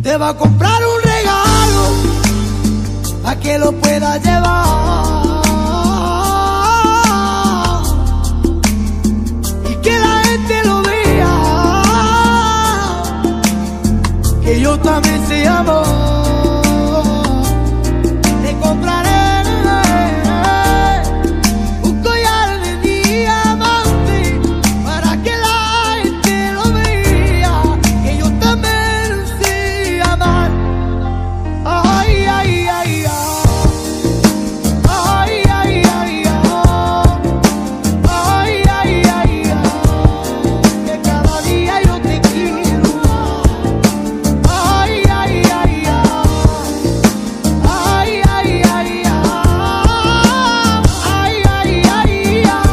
te va a comprar un regalo a que lo pueda llevar y que la gente lo vea, que yo también sé amor.